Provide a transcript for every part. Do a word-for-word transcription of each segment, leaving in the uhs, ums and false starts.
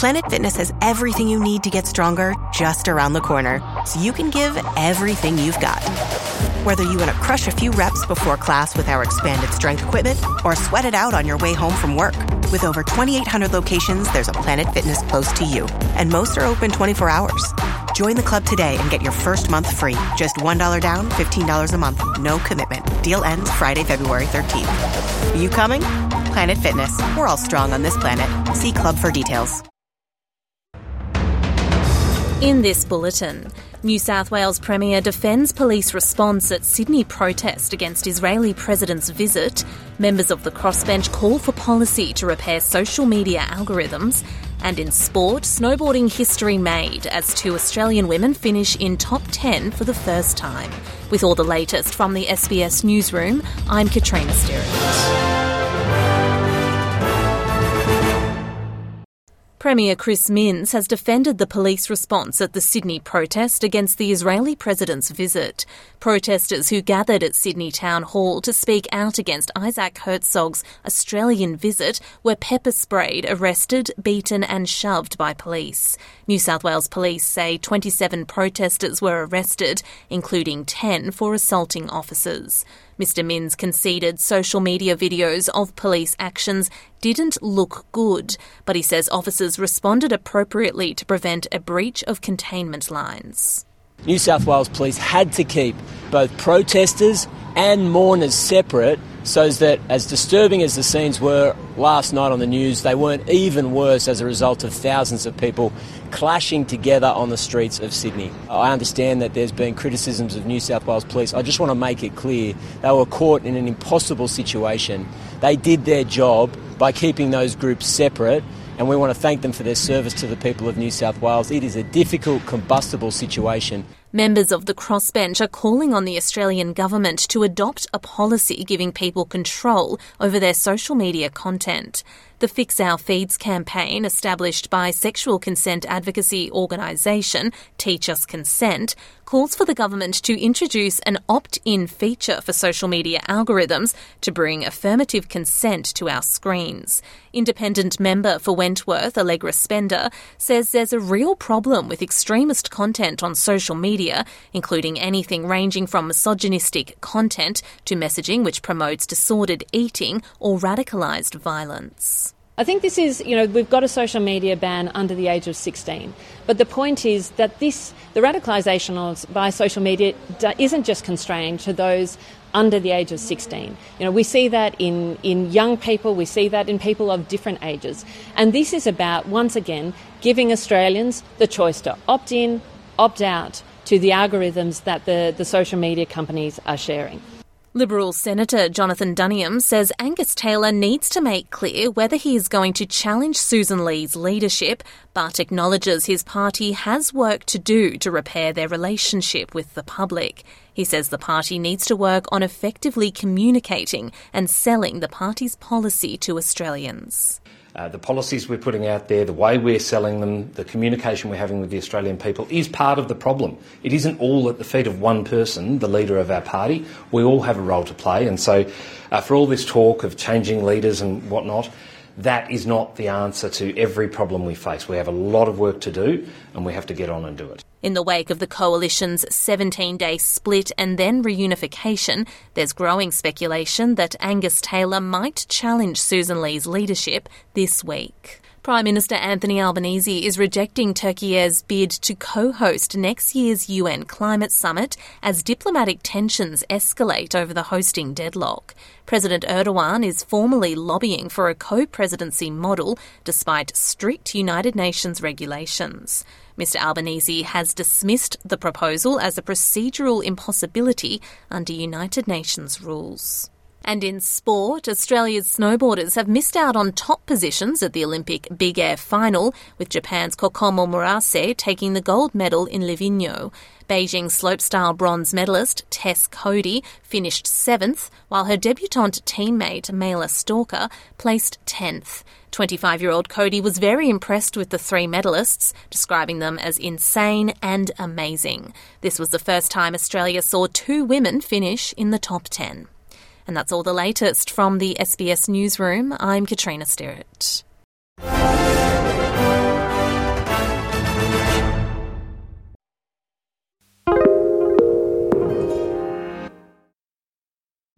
Planet Fitness has everything you need to get stronger just around the corner, so you can give everything you've got. Whether you want to crush a few reps before class with our expanded strength equipment or sweat it out on your way home from work. With over twenty-eight hundred locations, there's a Planet Fitness close to you, and most are open twenty-four hours. Join the club today and get your first month free. Just one dollar down, fifteen dollars a month. No commitment. Deal ends Friday, February thirteenth. Are you coming? Planet Fitness. We're all strong on this planet. See club for details. In this bulletin, New South Wales Premier defends police response at Sydney protest against Israeli president's visit. Members of the crossbench call for policy to repair social media algorithms. And in sport, snowboarding history made as two Australian women finish in top ten for the first time. With all the latest from the S B S Newsroom, I'm Katrina Sterrett. Premier Chris Minns has defended the police response at the Sydney protest against the Israeli president's visit. Protesters who gathered at Sydney Town Hall to speak out against Isaac Herzog's Australian visit were pepper-sprayed, arrested, beaten and shoved by police. New South Wales Police say twenty-seven protesters were arrested, including ten for assaulting officers. Mister Minns conceded social media videos of police actions didn't look good, but he says officers responded appropriately to prevent a breach of containment lines. New South Wales Police had to keep both protesters and mourners separate so that, as disturbing as the scenes were last night on the news, they weren't even worse as a result of thousands of people clashing together on the streets of Sydney. I understand that there's been criticisms of New South Wales Police. I just want to make it clear they were caught in an impossible situation. They did their job by keeping those groups separate, and we want to thank them for their service to the people of New South Wales. It is a difficult, combustible situation. Members of the crossbench are calling on the Australian government to adopt a policy giving people control over their social media content. The Fix Our Feeds campaign, established by sexual consent advocacy organisation Teach Us Consent, calls for the government to introduce an opt-in feature for social media algorithms to bring affirmative consent to our screens. Independent member for Wentworth, Allegra Spender, says there's a real problem with extremist content on social media, including anything ranging from misogynistic content to messaging which promotes disordered eating or radicalised violence. I think this is, you know, we've got a social media ban under the age of sixteen. But the point is that this, the radicalisation by social media isn't just constrained to those under the age of sixteen. You know, we see that in, in young people, we see that in people of different ages. And this is about, once again, giving Australians the choice to opt in, opt out to the algorithms that the, the social media companies are sharing. Liberal Senator Jonathan Duniam says Angus Taylor needs to make clear whether he is going to challenge Susan Lee's leadership, but acknowledges his party has work to do to repair their relationship with the public. He says the party needs to work on effectively communicating and selling the party's policy to Australians. Uh, the policies we're putting out there, the way we're selling them, the communication we're having with the Australian people is part of the problem. It isn't all at the feet of one person, the leader of our party. We all have a role to play. And so uh, for all this talk of changing leaders and whatnot, that is not the answer to every problem we face. We have a lot of work to do and we have to get on and do it. In the wake of the coalition's seventeen-day split and then reunification, there's growing speculation that Angus Taylor might challenge Susan Lee's leadership this week. Prime Minister Anthony Albanese is rejecting Turkey's bid to co-host next year's U N Climate Summit as diplomatic tensions escalate over the hosting deadlock. President Erdogan is formally lobbying for a co-presidency model despite strict United Nations regulations. Mister Albanese has dismissed the proposal as a procedural impossibility under United Nations rules. And in sport, Australia's snowboarders have missed out on top positions at the Olympic Big Air final, with Japan's Kokomo Murase taking the gold medal in Livigno. Beijing slopestyle bronze medalist Tess Cody finished seventh, while her debutante teammate Mayla Stalker placed tenth. twenty-five-year-old Cody was very impressed with the three medalists, describing them as insane and amazing. This was the first time Australia saw two women finish in the top ten. And that's all the latest from the S B S Newsroom. I'm Katrina Sterrett.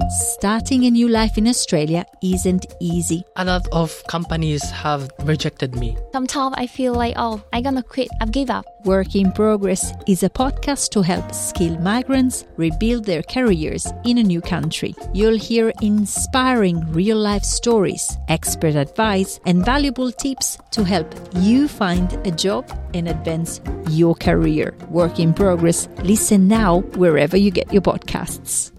Starting a new life in Australia isn't easy. A lot of companies have rejected me. Sometimes I feel like, oh, I'm gonna quit, I've give up. Work in Progress is a podcast to help skilled migrants rebuild their careers in a new country. You'll hear inspiring real-life stories, expert advice, and valuable tips to help you find a job and advance your career. Work in Progress. Listen now wherever you get your podcasts.